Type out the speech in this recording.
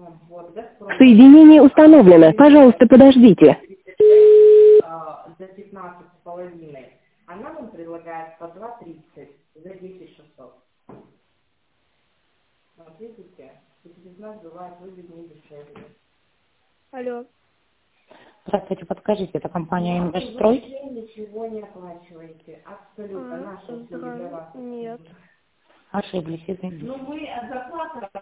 Вот, «Газпром» Соединение установлено. Пожалуйста, подождите. за 15,5, она вам предлагает по 2,30 за 10 600. Вот видите, через нас бывает выгоднее дешевле. Алло. Здравствуйте, подскажите, это компания «Инвестстрой»? Вы ничего не оплачиваете, абсолютно. Наша услуга для вас. Нет. Ошиблись, извините. Ну вы от зарплаты